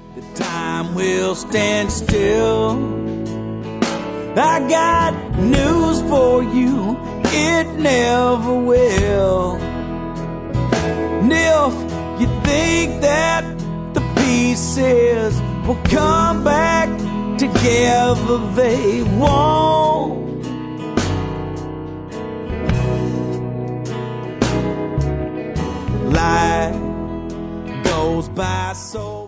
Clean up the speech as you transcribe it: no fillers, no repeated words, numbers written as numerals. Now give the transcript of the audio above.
the time will stand still. I got news for you, it never will. And if you think that the pieces will come back together, they won't. Life goes by so